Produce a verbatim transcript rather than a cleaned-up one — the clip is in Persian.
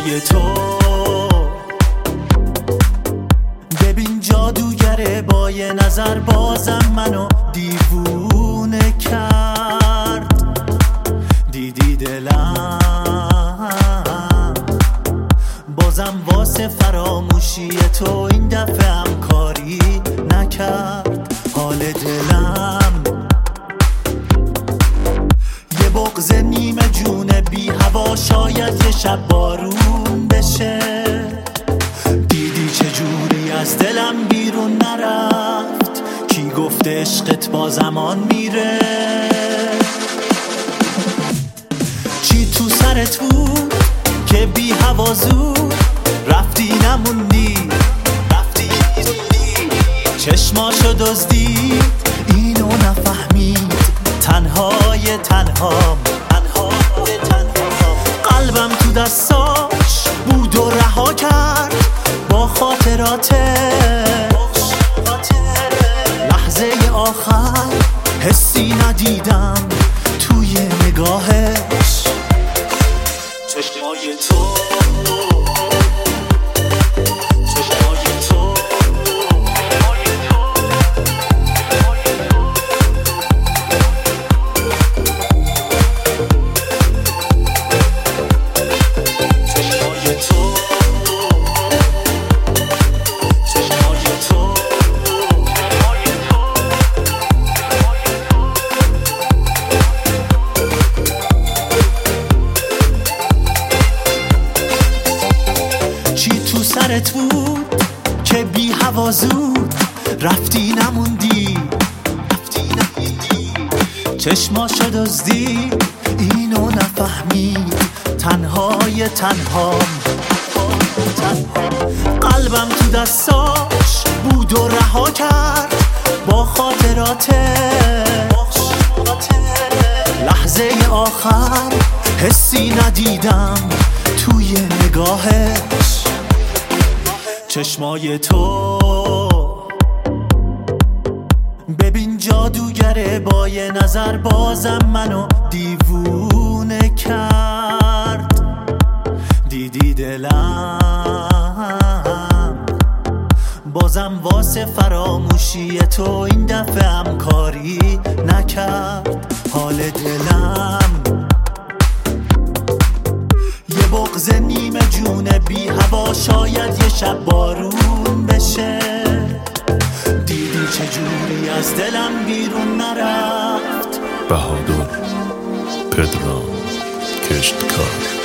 چشمای تو ببین جادوگره با یه نظر بازم منو دیوونه کرد. دیدی دلم بازم واسه فراموشی تو این دفعه هم کاری نکرد. حال دلم یه بغض نیمه جونه بی هوا، شاید یه شب بارون بشه. دیدی چجوری از دلم بیرون نرفت؟ کی گفت عشقت با زمان میره؟ چی تو سرت بود که بی هوا زود رفتی نموندی؟ رفتی چشماشو دزدید اینو نفهمید، تنهای تنهام تنهای تنهام. قلبم تو دستاش بود و رها کرد با خاطراتش. لحظه آخر حسی ندیدم توی نگاهش. چشمای تو چشمای تو سرت بود که بی هوا زود رفتی نموندی؟ رفتی نموندی چشماشو دزدی اینو نفهمید، تنهای تنهام تنهام. قلبم تو دستاش بود و رها کرد با خاطراتش. لحظه آخر حسی ندیدم توی نگاهش. چشمای تو ببین جادوگره با یه نظر بازم منو دیوونه کرد. دیدی دلم بازم واسه فراموشی تو این دفعه هم کاری نکرد. حال دلم یه بغض نیمه جونه بی هوا، شاید یه شب بارون بشه. دیدی چجوری از دلم بیرون نرفت؟ بهادر پدرام کشتکار.